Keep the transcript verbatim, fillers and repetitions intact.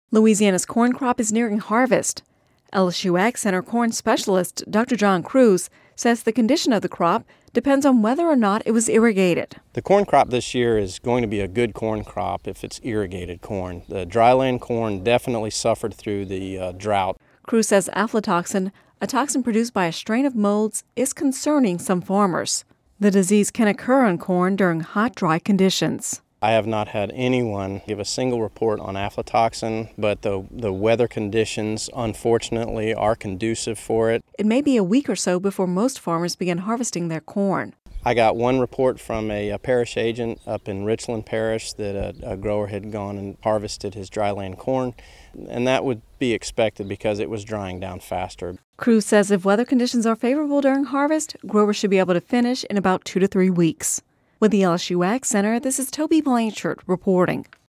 Louisiana's corn crop is nearing harvest. L S U Ag Center corn specialist Doctor John Cruz says the condition of the crop depends on whether or not it was irrigated. The corn crop this year is going to be a good corn crop if it's irrigated corn. The dryland corn definitely suffered through the uh, drought. Cruz says aflatoxin, a toxin produced by a strain of molds, is concerning some farmers. The disease can occur in corn during hot, dry conditions. I have not had anyone give a single report on aflatoxin, but the, the weather conditions, unfortunately, are conducive for it. It may be a week or so before most farmers begin harvesting their corn. I got one report from a, a parish agent up in Richland Parish that a, a grower had gone and harvested his dryland corn, and that would be expected because it was drying down faster. Cruz says if weather conditions are favorable during harvest, growers should be able to finish in about two to three weeks. With the L S U Ag Center, this is Toby Blanchard reporting.